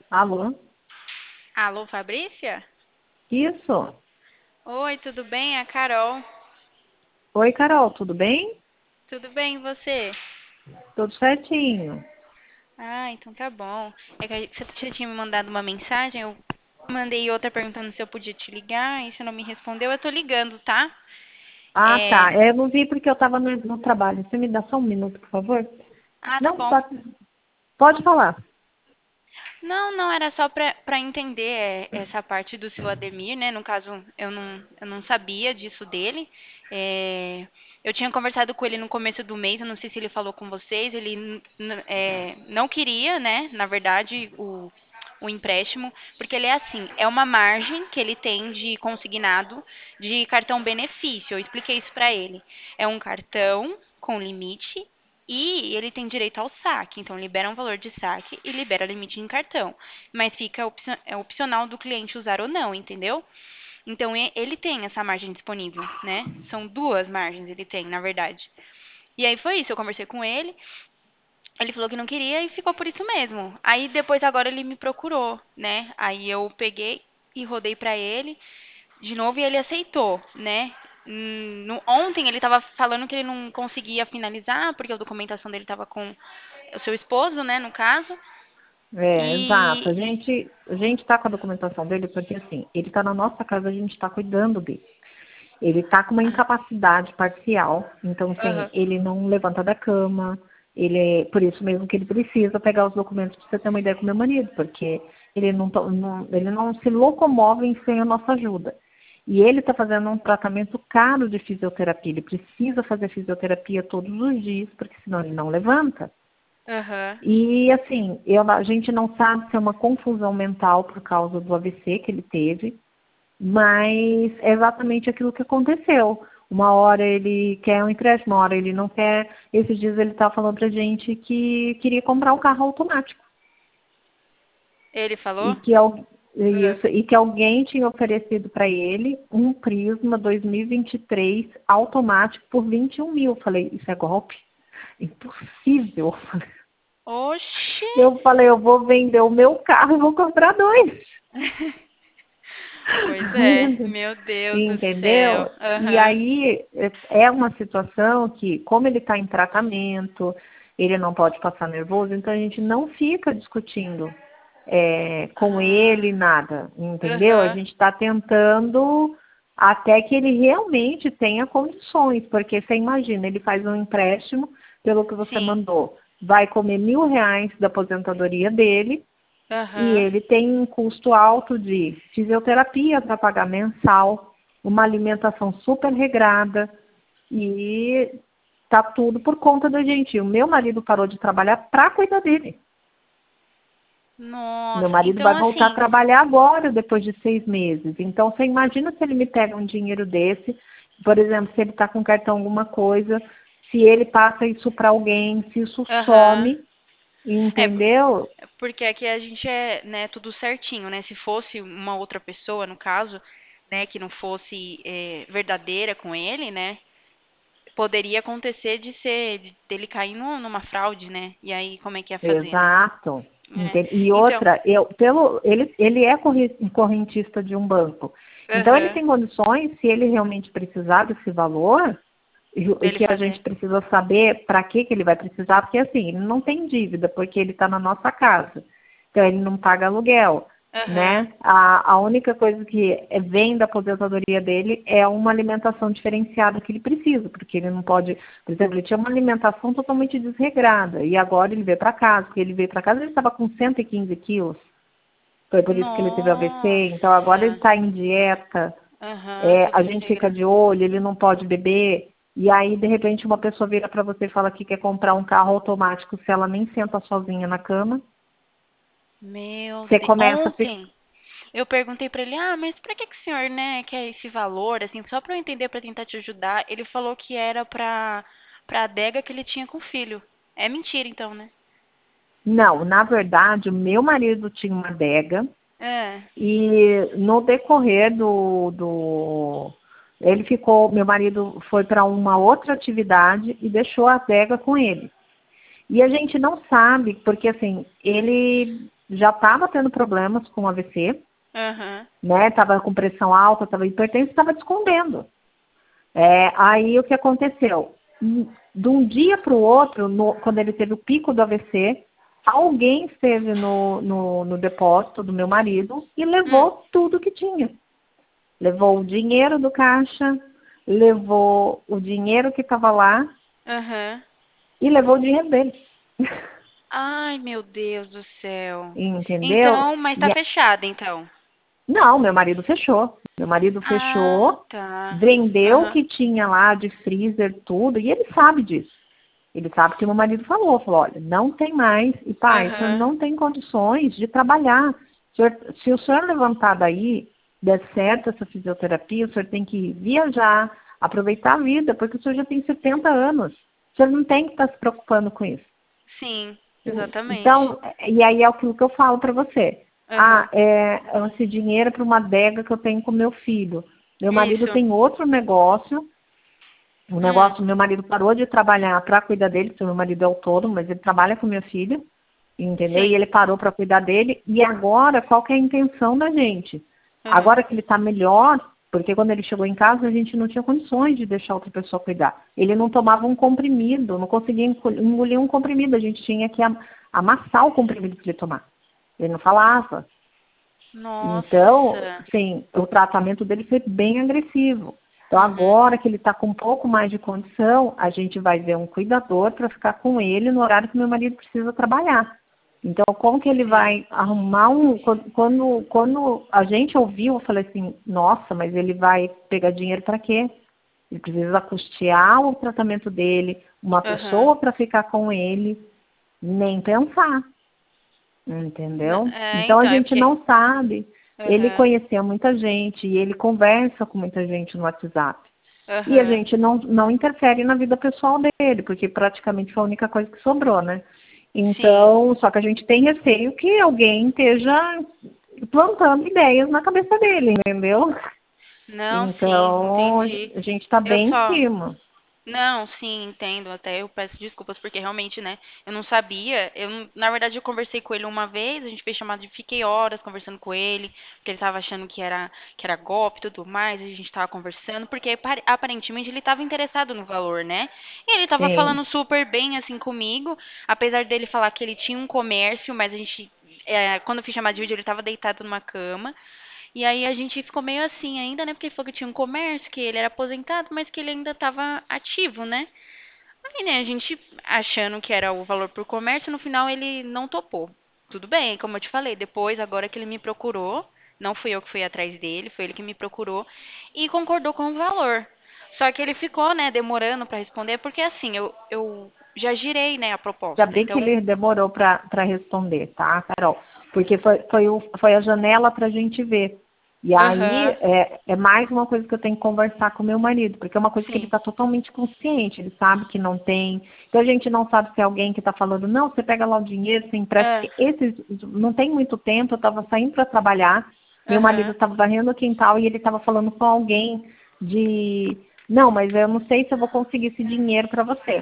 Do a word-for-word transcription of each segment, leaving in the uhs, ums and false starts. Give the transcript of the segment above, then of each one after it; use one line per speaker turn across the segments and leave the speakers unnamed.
Alô?
Alô, Fabrícia?
Isso.
Oi, tudo bem? É a Carol.
Oi, Carol, tudo bem?
Tudo bem, e você?
Tudo certinho.
Ah, então tá bom. É que a- você já tinha me mandado uma mensagem, eu mandei outra perguntando se eu podia te ligar, e você não me respondeu, eu tô ligando, tá?
Ah,
É...
tá. É, eu não vi porque eu estava no, no trabalho. Você me dá só um minuto, por favor?
Ah, tá
Não,
bom.
pode, pode falar.
Não, não, era só pra, pra entender é, essa parte do seu Ademir, né? No caso, eu não, eu não sabia disso dele. É, eu tinha conversado com ele no começo do mês, eu não sei se ele falou com vocês, ele n- n- é, não queria, né, na verdade, o, o empréstimo, porque ele é assim, é uma margem que ele tem de consignado de cartão benefício. Eu expliquei isso pra ele. É um cartão com limite e ele tem direito ao saque, então libera um valor de saque e libera limite em cartão. Mas fica opcio- é opcional do cliente usar ou não, entendeu? Então e- ele tem essa margem disponível, né? São duas margens ele tem, na verdade. E aí foi isso, eu conversei com ele, ele falou que não queria e ficou por isso mesmo. Aí depois agora ele me procurou, né? Aí eu peguei e rodei pra ele de novo e ele aceitou, né? Hum, no- ontem ele estava falando que ele não conseguia finalizar porque a documentação dele estava com o seu esposo, né, no caso.
É, exato. A
E
gente a gente está com a documentação dele porque, assim, ele está na nossa casa, a gente está cuidando dele. Ele está com uma
ah,
incapacidade parcial, então, assim,
aham.
ele não levanta da cama, ele, é por isso mesmo que ele precisa pegar os documentos para você ter uma ideia com meu marido, porque ele não, to- não- ele não se locomove sem a nossa ajuda. E ele está fazendo um tratamento caro de fisioterapia, ele precisa fazer fisioterapia todos os dias, porque senão ele não levanta.
Aham.
E assim, eu- a gente não sabe se é uma confusão mental por causa do A V C que ele teve, mas é exatamente aquilo que aconteceu. Uma hora ele quer um empréstimo, uma hora ele não quer. Esses dias ele estava falando pra gente que queria comprar um carro automático
Ele
e
falou?
que, al-
Ah.
isso, e que alguém tinha oferecido para ele um Prisma dois mil e vinte e três automático por vinte e um mil. Falei, isso é golpe? Impossível.
Oxi!
Eu falei, eu vou vender o meu carro e vou comprar dois.
Pois é, meu Deus do céu.
Entendeu? E
Aham.
aí é é uma situação que, como ele está em tratamento, ele não pode passar nervoso, então a gente não fica discutindo é, com ele
Ah.
nada, entendeu? A
Aham.
gente está tentando até que ele realmente tenha condições, porque você imagina, ele faz um empréstimo, pelo que você
Sim.
mandou, vai comer mil reais da aposentadoria dele, e
Aham.
ele tem um custo alto de fisioterapia para pagar mensal, uma alimentação super regrada e tá tudo por conta da gente. O meu marido parou de trabalhar para cuidar dele. Meu
Nossa,
marido
então
vai voltar a
assim,
trabalhar agora, depois de seis meses. Então, você imagina se ele me pega um dinheiro desse, por exemplo, se ele está com cartão alguma coisa, se ele passa isso para alguém, se isso
aham.
some,
É, por-
entendeu?
porque aqui a gente é, né, tudo certinho, né? Se fosse uma outra pessoa, no caso, né, que não fosse é, verdadeira com ele, né, poderia acontecer de ser, de dele cair num- numa fraude, né? E aí, como é que ia fazer, né?
Exato.
É.
Enten- E
Então,
outra, eu, pelo, ele, ele é corre- correntista de um banco. Então ele
aham,
tem condições, se ele realmente precisar desse valor, e o e
dele
que a gente
fazer.
precisa saber para que, que ele vai precisar, porque assim, ele não tem dívida, porque ele está na nossa casa. Então ele não paga aluguel,
Aham.
né? A, a única coisa que é- vem da aposentadoria dele é uma alimentação diferenciada que ele precisa, porque ele não pode, por exemplo, ele tinha uma alimentação totalmente desregrada, e agora ele veio para casa, porque ele veio para casa ele estava com cento e quinze quilos, foi por isso que ele teve A V C, então agora ele
Nossa.
está em dieta,
Aham,
é,
tudo
a gente fica
desregrado.
de olho, ele não pode beber, e aí de repente uma pessoa vira para você e fala que quer comprar um carro automático se ela nem senta sozinha na cama,
Meu
você
Deus.
começa a ficar.
Ontem eu perguntei pra ele, ah, mas pra que que o senhor, né, quer esse valor, assim, só pra eu entender, pra tentar te ajudar. Ele falou que era pra, pra adega que ele tinha com o filho. É mentira, então, né?
Não, na verdade, o meu marido tinha uma adega
É.
e no decorrer do, do ele ficou, meu marido foi para uma outra atividade e deixou a adega com ele. E a gente não sabe, porque assim, ele já estava tendo problemas com A V C,
Uhum.
né? Estava com pressão alta, estava hipertenso, estava te escondendo. É, aí o que aconteceu? De um dia para o outro, no, quando ele teve o pico do A V C, alguém esteve no, no, no depósito do meu marido e levou
Hum.
tudo que tinha. Levou o dinheiro do caixa, levou o dinheiro que estava lá
Uhum.
e levou o dinheiro dele.
Ai, meu Deus do céu.
Entendeu?
Então, mas tá
E,
fechada, então.
não, meu marido fechou. Meu marido
Ah,
fechou,
tá.
vendeu o
Aham.
que tinha lá de freezer, tudo, e ele sabe disso. Ele sabe que meu marido falou, falou, olha, não tem mais, e pai, o senhor
Aham.
não tem condições de trabalhar. O senhor, se o senhor levantar daí, der certo essa fisioterapia, o senhor tem que viajar, aproveitar a vida, porque o senhor já tem setenta anos. O senhor não tem que estar se preocupando com isso.
Sim, exatamente.
Então, e aí é aquilo que eu falo para você. Ah,
Aham.
é, esse dinheiro é para uma adega que eu tenho com meu filho. Meu marido
Isso.
tem outro negócio. O
Hum.
negócio, meu marido parou de trabalhar para cuidar dele, porque meu marido é autônomo, mas ele trabalha com meu filho, entendeu? E
Sim.
ele parou para cuidar dele. E agora, qual que é a intenção da gente?
Aham.
Agora que ele está melhor, porque quando ele chegou em casa, a gente não tinha condições de deixar outra pessoa cuidar. Ele não tomava um comprimido, não conseguia engolir um comprimido, a gente tinha que amassar o comprimido para ele tomar. Ele não falava. Então,
Nossa.
sim, o tratamento dele foi bem agressivo. Então,
Uhum.
agora que ele está com um pouco mais de condição, a gente vai ver um cuidador para ficar com ele no horário que meu marido precisa trabalhar. Então, como que ele
Sim.
vai arrumar um... Quando, quando a gente ouviu, eu falei assim, nossa, mas ele vai pegar dinheiro para quê? Ele precisa custear o tratamento dele, uma
Aham.
pessoa para ficar com ele, nem pensar.
N-
Entendeu?
É,
Então a
então, é
gente
porque.
não sabe. Ele
Aham.
conhecia muita gente e ele conversa com muita gente no WhatsApp. E a
Aham.
gente não, não interfere na vida pessoal dele, porque praticamente foi a única coisa que sobrou, né?
Sim.
Então, só que a gente tem receio que alguém esteja plantando ideias na cabeça dele, entendeu?
Não, sim,
Então,
entendi.
a gente está
Eu
bem em
só.
cima.
Não, sim, entendo. Até eu peço desculpas, porque realmente, né, eu não sabia. Eu, não- na verdade, eu conversei com ele uma vez, a gente fez chamada e fiquei horas conversando com ele, porque ele tava achando que era, que era golpe e tudo mais, e a gente tava conversando, porque apare- aparentemente ele tava interessado no valor, né? E ele tava
Sim,
falando super bem, assim, comigo, apesar dele falar que ele tinha um comércio, mas a gente, é, quando eu fiz chamada de vídeo, ele tava deitado numa cama. E aí a gente ficou meio assim ainda, né? Porque ele falou que tinha um comércio, que ele era aposentado, mas que ele ainda estava ativo, né? Aí, né, a gente achando que era o valor por comércio, no final ele não topou. Tudo bem, como eu te falei, depois, agora que ele me procurou, não fui eu que fui atrás dele, foi ele que me procurou e concordou com o valor. Só que ele ficou, né, demorando para responder, porque assim, eu, eu já girei, né, a
já
proposta.
bem que
Então,
ele demorou para responder, tá, Carol? Porque foi, foi, o, foi a janela para a gente ver. E aí
aham,
é, é mais uma coisa que eu tenho que conversar com meu marido, porque é uma coisa que ele
sim,
está totalmente consciente, ele sabe que não tem. Então a gente não sabe se é alguém que está falando, não, você pega lá o dinheiro, você empresta,
ah,
porque esses não tem muito tempo, eu estava saindo para trabalhar, meu marido
aham.
estava varrendo o quintal e ele estava falando com alguém de, não, mas eu não sei se eu vou conseguir esse dinheiro para você.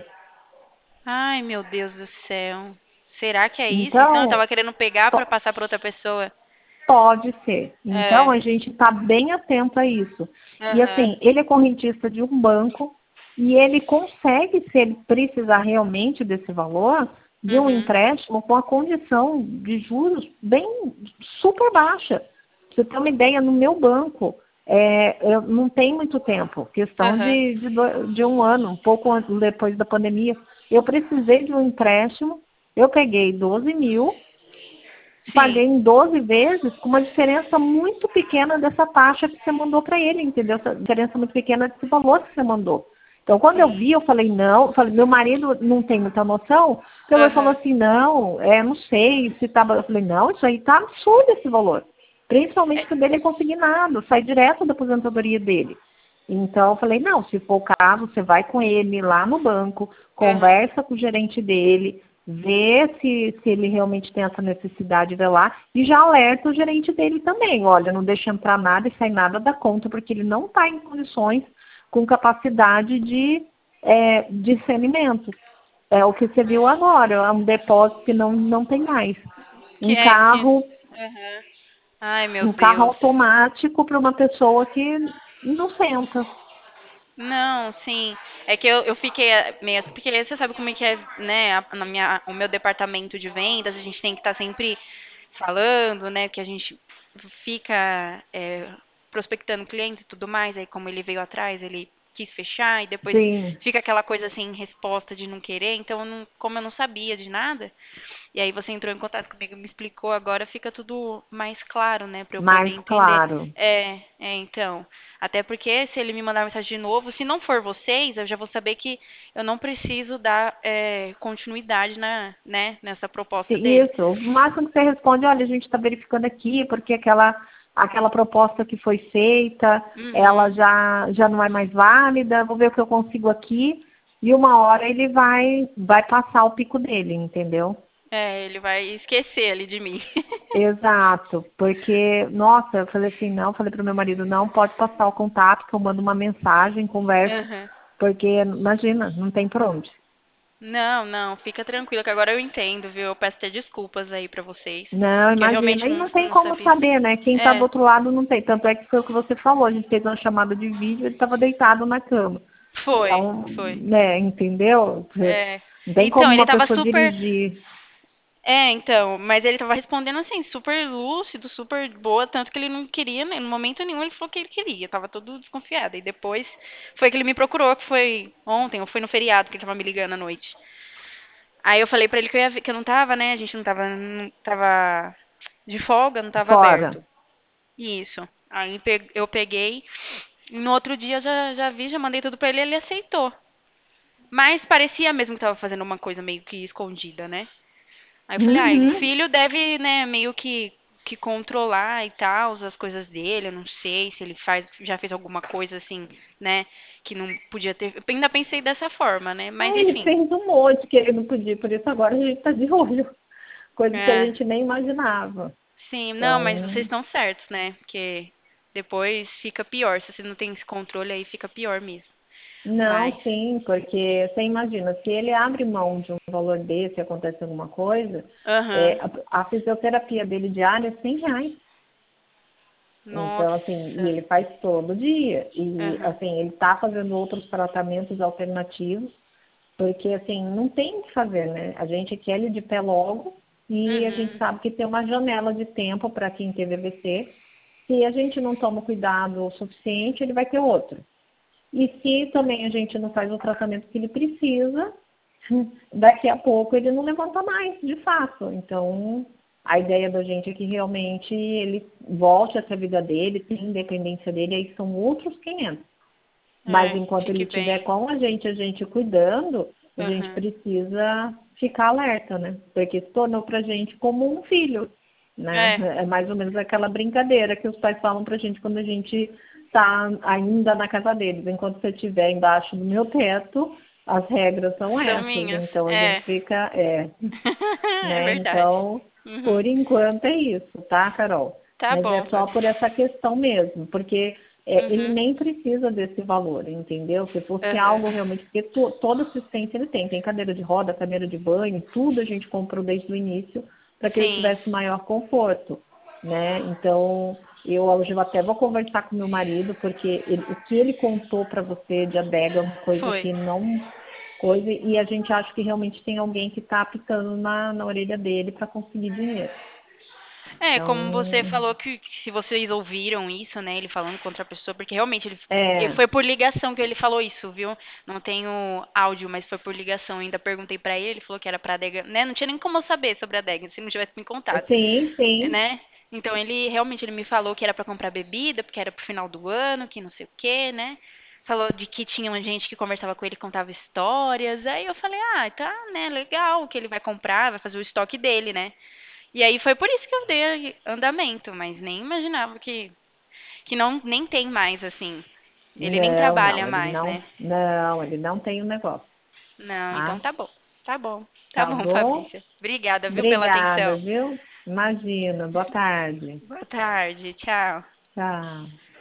Ai, meu Deus do céu. Será que é isso? Então, eu
Então,
tava querendo pegar pra passar pra outra pessoa.
pode ser. Então,
É.
a gente está bem atento a isso. E
Aham.
assim, ele é correntista de um banco e ele consegue, se ele precisar realmente desse valor, de um
Uhum.
empréstimo com a condição de juros bem super baixa. Pra você ter uma ideia, no meu banco, é, eu não tem muito tempo, questão
Aham.
de, de, do- de um ano, um pouco antes- depois da pandemia, eu precisei de um empréstimo, eu peguei doze mil, paguei
Sim.
em doze vezes com uma diferença muito pequena dessa taxa que você mandou para ele, entendeu? Essa diferença muito pequena desse valor que você mandou. Então, quando eu
Sim.
vi, eu falei, não, eu falei, meu marido não tem muita noção, então ele falou
Aham.
assim, não, é, não sei se estava, eu falei, não, isso aí tá absurdo esse valor. Principalmente
É,
que o dele é consignado, sai direto da aposentadoria dele. Então, eu falei, não, se for o caso, você vai com ele lá no banco,
aham.
conversa com o gerente dele, vê se, se ele realmente tem essa necessidade de lá e já alerta o gerente dele também. Olha, não deixa entrar nada e sair nada da conta, porque ele não está em condições com capacidade de é, discernimento. É o que você viu agora, é um depósito que não, não tem mais.
Que
um
é que.
carro,
Aham. Ai, meu
um carro
Deus.
automático para uma pessoa que não senta.
Não, sim. É que eu, eu fiquei eh, meio assim, porque você sabe como é que é, né, a- na minha, o meu departamento de vendas, a gente tem que estar sempre falando, né, que a gente fica é, prospectando clientes e tudo mais, aí como ele veio atrás, ele quis fechar e depois
Sim,
fica aquela coisa assim, resposta de não querer, então eu não, como eu não sabia de nada, e aí você entrou em contato comigo, me explicou, agora fica tudo mais claro, né, para eu poder
mais
entender.
claro.
É, é, então. Até porque se ele me mandar mensagem de novo, se não for vocês, eu já vou saber que eu não preciso dar é, continuidade na, né, nessa proposta dele.
Isso, o máximo que você responde, olha, a gente está verificando aqui, porque aquela, aquela proposta que foi feita, ela
Uhum.
já, já não é mais válida, vou ver o que eu consigo aqui, e uma hora ele vai, vai passar o pico dele, entendeu?
É, ele vai esquecer ali de mim.
Exato, porque, nossa, eu falei assim, não, falei para o meu marido, não pode passar o contato, que eu mando uma mensagem, converso,
Uhum.
porque, imagina, não tem por onde.
Não, não, fica tranquilo que agora eu entendo, viu? Eu peço até desculpas aí pra vocês,
Não,
que eu
imagina.
realmente
E
não,
não tem
não
como
sabia.
saber, né? Quem está do
É,
outro lado não tem. Tanto é que foi o que você falou. A gente fez uma chamada de vídeo, ele estava deitado na cama.
foi,
Então,
foi.
né, entendeu?
É.
Não tem como
Então, ele
uma
tava
pessoa
super.
dirigir.
É, então, mas ele tava respondendo assim, super lúcido, super boa, tanto que ele não queria, né, no momento nenhum ele falou que ele queria, tava todo desconfiado. E depois foi que ele me procurou, que foi ontem, ou foi no feriado que ele tava me ligando à noite. Aí eu falei pra ele que eu, ia, ver- que eu não tava, né, a gente não tava, não tava de folga, não tava
Fora.
aberto. Isso. Aí pe- eu peguei, e no outro dia eu já, já vi, já mandei tudo pra ele e ele aceitou. Mas parecia mesmo que tava fazendo uma coisa meio que escondida, né? Aí eu falei, ai, o
Uhum.
filho deve, né, meio que, que controlar e tal, as coisas dele, eu não sei se ele faz, já fez alguma coisa assim, né, que não podia ter. Eu ainda pensei dessa forma, né? Mas
Aí ele
enfim.
fez um monte que ele não podia, por isso agora a gente está de olho. Coisa que a
É,
gente nem imaginava.
sim, não, mas vocês
Então,
estão certos, né? Porque depois fica pior. Se você não tem esse controle aí, fica pior mesmo.
não,
Mas,
sim, porque você imagina, se ele abre mão de um valor desse e acontece alguma coisa, é,
aham,
a, a fisioterapia dele diária é cem reais. Então, assim, e
nossa,
ele faz todo dia. E,
aham,
assim, ele está fazendo outros tratamentos alternativos, porque, assim, não tem o que fazer, né? A gente quer ele de pé logo e a gente
uhum,
sabe que tem uma janela de tempo para quem teve A V C. Se a gente não toma cuidado o suficiente, ele vai ter outro. E se também a gente não faz o tratamento que ele precisa, daqui a pouco ele não levanta mais, de fato. Então, a ideia da gente é que realmente ele volte a ter a vida dele, tenha independência dele, aí são outros quinhentos. Mas
é,
enquanto ele
fique
estiver
bem,
com a gente, a gente cuidando, a gente
aham,
precisa ficar alerta, né? Porque se tornou pra gente como um filho, né?
é,
É mais ou menos aquela brincadeira que os pais falam pra gente quando a gente está ainda na casa deles. Enquanto você estiver embaixo do meu teto, as regras são
são
essas.
minhas,
Então a gente
é,
fica, é,
é
né?
verdade.
Então,
Uhum.
por enquanto é isso, tá, Carol?
Tá
Mas é
bom,
só
Fabi.
por essa questão mesmo, porque é, ele
Uhum.
nem precisa desse valor, entendeu? Se fosse
Aham.
algo realmente, porque to, toda assistência ele tem, tem cadeira de roda, cadeira de banho, tudo a gente comprou desde o início para que ele
Sim,
tivesse maior conforto, né? Então, eu hoje eu até vou conversar com meu marido, porque ele- o que ele contou para você de adega é uma coisa
foi.
que não coisa, e a gente acha que realmente tem alguém que está apitando na, na orelha dele para conseguir dinheiro.
É, como você
Então,
falou que, que se vocês ouviram isso, né, ele falando contra a pessoa, porque realmente ele, ele
é,
foi por ligação que ele falou isso, viu? Não tenho áudio, mas foi por ligação. Eu ainda perguntei pra ele, ele falou que era pra adega, né? Não tinha nem como eu saber sobre a adega, se não tivesse me contado,
sim, sim.
né? Então ele realmente ele me falou que era pra comprar bebida, porque era pro final do ano, que não sei o quê, né? Falou de que tinha gente que conversava com ele, e contava histórias. Aí eu falei: "Ah, tá, né, legal, que ele vai comprar, vai fazer o estoque dele, né?" E aí foi por isso que eu dei andamento, mas nem imaginava que que não nem tem mais assim. Ele nem
Não,
trabalha
não, ele
mais,
não,
né?
não, ele não tem o negócio,
Não, então
tá?
tá bom. Tá bom. Tá
Tá
bom,
bom?
Fabrícia. Obrigada, viu, pela
Obrigada,
atenção.
viu? Imagina, boa tarde.
Boa tarde. Tchau.
Tchau.